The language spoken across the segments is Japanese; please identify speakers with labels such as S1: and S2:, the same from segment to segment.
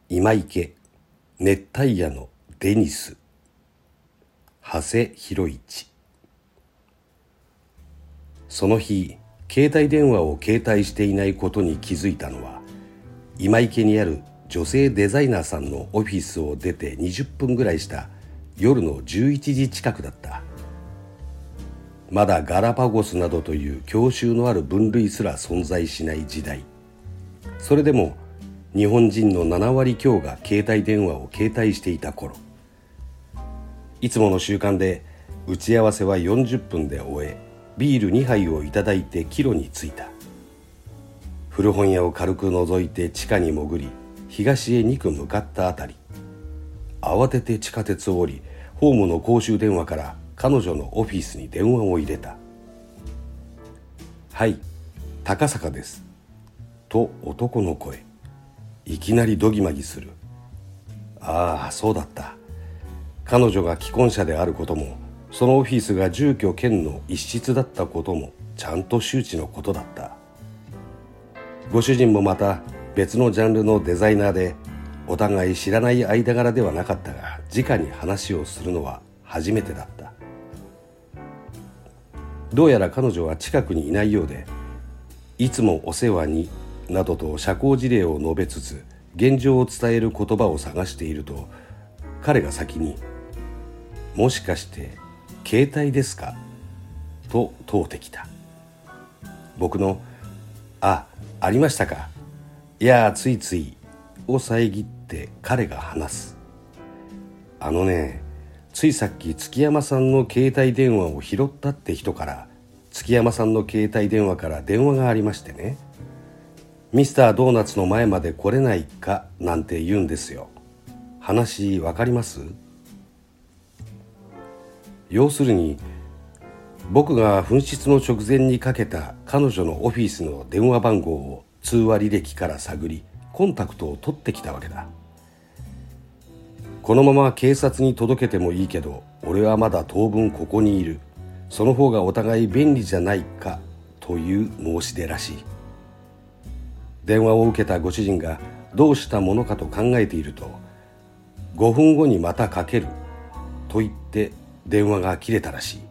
S1: 今池熱帯夜のデニス長谷博一。その日、携帯電話を携帯していないことに気づいたのは、今池にある女性デザイナーさんのオフィスを出て20分ぐらいした夜の11時近くだった。まだガラパゴスなどという郷愁のある分類すら存在しない時代。それでも日本人の7割強が携帯電話を携帯していた頃、いつもの習慣で打ち合わせは40分で終え、ビール2杯をいただいて帰路に着いた。古本屋を軽く覗いて地下に潜り、東へ2区向かったあたり、慌てて地下鉄を降り、ホームの公衆電話から彼女のオフィスに電話を入れた。はい、高坂です。と男の声。いきなりドギマギする。ああ、そうだった。彼女が既婚者であることも、そのオフィスが住居兼の一室だったこともちゃんと周知のことだった。ご主人もまた別のジャンルのデザイナーで、お互い知らない間柄ではなかったが、直に話をするのは初めてだった。どうやら彼女は近くにいないようで、いつもお世話になどと社交辞令を述べつつ現状を伝える言葉を探していると、彼が先にもしかして携帯ですかと問うてきた。僕のありましたか、いやついついを遮って彼が話す。ついさっき月山さんの携帯電話を拾ったって人から月山さんの携帯電話から電話がありましてね、ミスタードーナツの前まで来れないかなんて言うんですよ。話わかります？要するに、僕が紛失の直前にかけた彼女のオフィスの電話番号を通話履歴から探り、コンタクトを取ってきたわけだ。このまま警察に届けてもいいけど、俺はまだ当分ここにいる。その方がお互い便利じゃないかという申し出らしい。電話を受けたご主人がどうしたものかと考えていると、5分後にまたかけると言って電話が切れたらしい。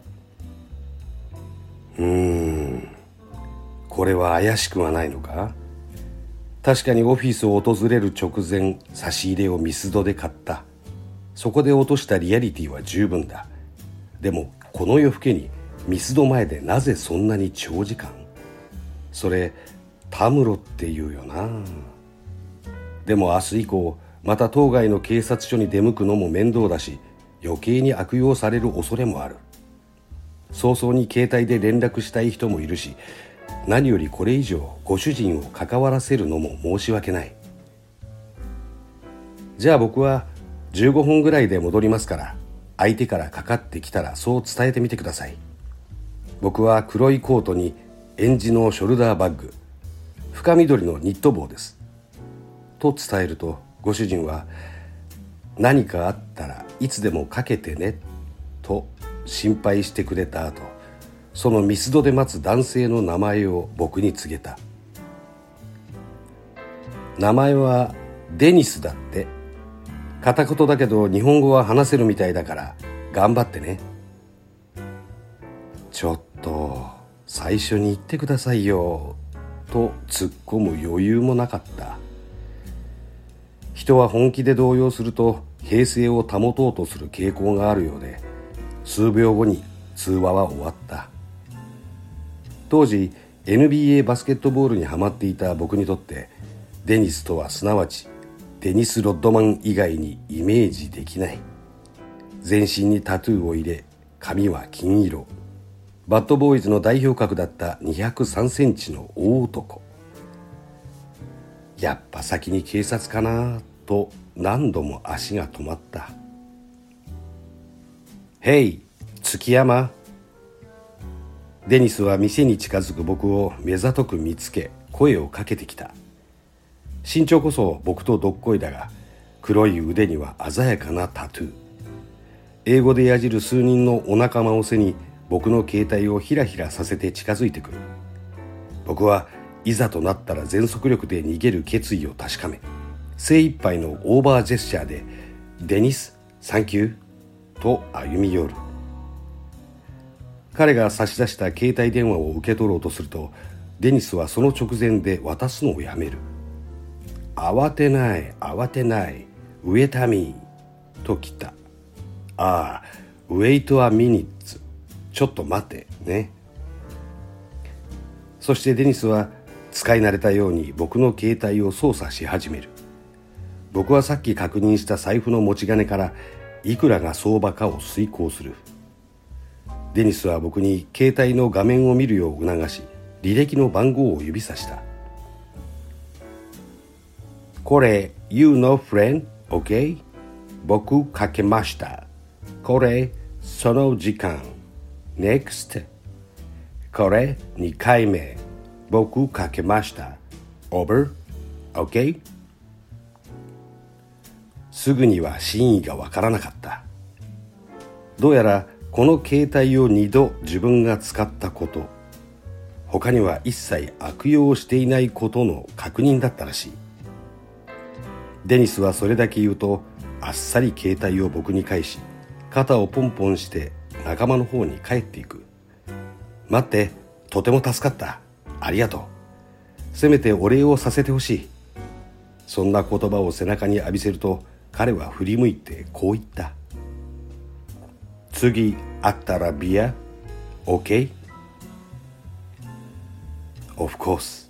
S1: これは怪しくはないのか？確かにオフィスを訪れる直前、差し入れをミスドで買った。そこで落としたリアリティは十分だ。でもこの夜更けにミスド前でなぜそんなに長時間？それたむろって言うよな。でも明日以降また当該の警察署に出向くのも面倒だし、余計に悪用される恐れもある。早々に携帯で連絡したい人もいるし、何よりこれ以上ご主人を関わらせるのも申し訳ない。じゃあ僕は15分ぐらいで戻りますから、相手からかかってきたらそう伝えてみてください。僕は黒いコートにエンジのショルダーバッグ、深緑のニット帽です。と伝えると、ご主人は何かあったらいつでもかけてねと心配してくれた後、そのミスドで待つ男性の名前を僕に告げた。名前はデニスだって。片言だけど日本語は話せるみたいだから頑張ってね。ちょっと最初に言ってくださいよと突っ込む余裕もなかった。人は本気で動揺すると平静を保とうとする傾向があるようで、数秒後に通話は終わった。当時 NBA バスケットボールにハマっていた僕にとって、デニスとはすなわちデニス・ロッドマン以外にイメージできない。全身にタトゥーを入れ、髪は金色。バッドボーイズの代表格だった203センチの大男。やっぱ先に警察かなと何度も足が止まった。ヘイ、月山。デニスは店に近づく僕を目ざとく見つけ、声をかけてきた。身長こそ僕とどっこいだが、黒い腕には鮮やかなタトゥー。英語でやじる数人のお仲間を背に、僕の携帯をひらひらさせて近づいてくる。僕はいざとなったら全速力で逃げる決意を確かめ、 精一杯のオーバージェスチャーでデニス、サンキューと歩み寄る。彼が差し出した携帯電話を受け取ろうとすると、デニスはその直前で渡すのをやめる。慌てない、慌てない、ウェタミーと来た。ああ、ウェイトアミニッツ、ちょっと待ってね。そしてデニスは使い慣れたように僕の携帯を操作し始める。僕はさっき確認した財布の持ち金からいくらが相場かを推敲する。デニスは僕に携帯の画面を見るよう促し、履歴の番号を指さした。これ You no friend, OK? 僕かけました。これその時間 Next これ2回目僕かけました。Over, OK? すぐには真意がわからなかった。どうやらこの携帯を2度自分が使ったこと、他には一切悪用していないことの確認だったらしい。デニスはそれだけ言うと、あっさり携帯を僕に返し、肩をポンポンして仲間の方に帰っていく。待って、とても助かった。ありがとう。せめてお礼をさせてほしい。そんな言葉を背中に浴びせると、彼は振り向いてこう言った。次会ったらビア OK? Of course。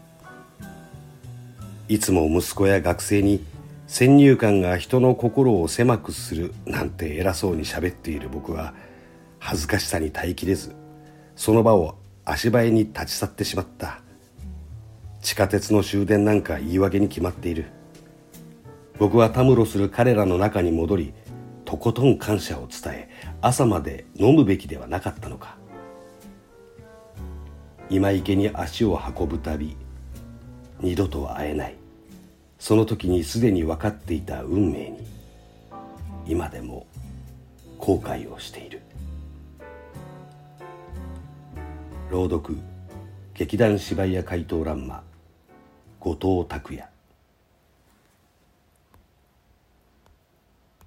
S1: いつも息子や学生に先入観が人の心を狭くするなんて偉そうに喋っている僕は恥ずかしさに耐えきれず、その場を足早に立ち去ってしまった。地下鉄の終電なんか言い訳に決まっている。僕はたむろする彼らの中に戻り、とことん感謝を伝え、朝まで飲むべきではなかったのか。今池に足を運ぶたび、二度とは会えない。その時にすでに分かっていた運命に、今でも後悔をしている。朗読、劇団芝居屋怪盗乱魔、後藤拓也。